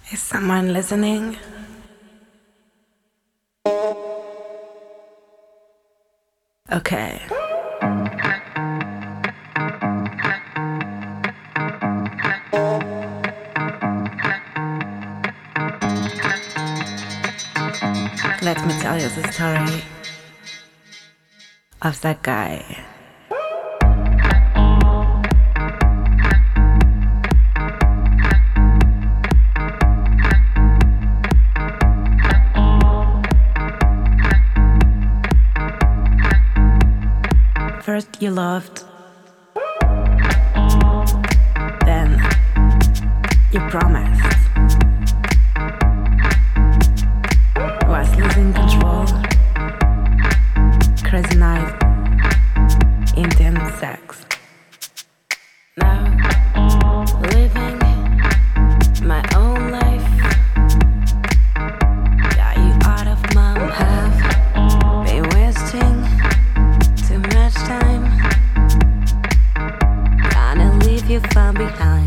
Is someone listening? Okay. Let me tell you the story of that guy. First you loved, then you promised. Was losing control, crazy night, intense sex. Now living my own life. Got you out of my half. Been wasting too much time. Gonna leave you far behind.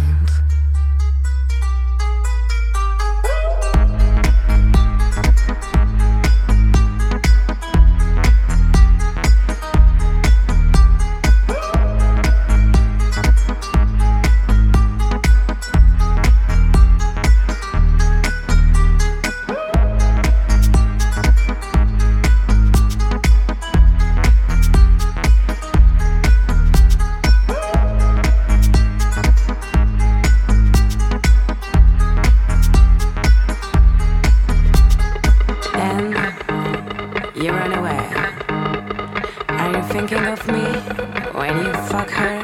You run away. Are you thinking of me when you fuck her?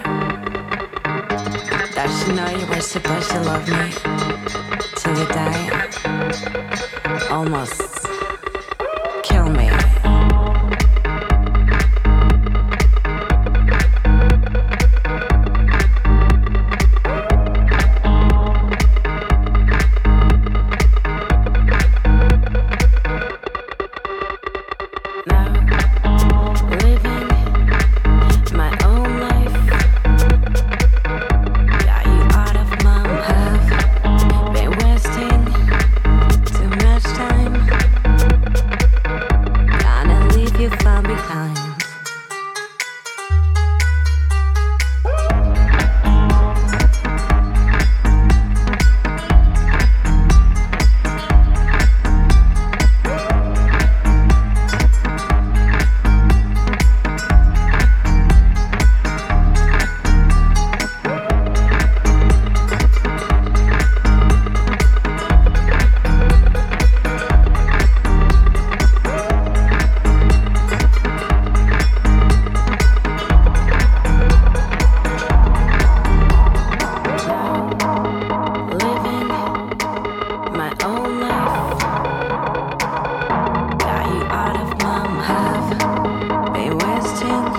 Does she know you were supposed to love me till you die? Almost kill me.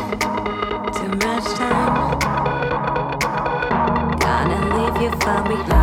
Too much time, gonna leave you far behind.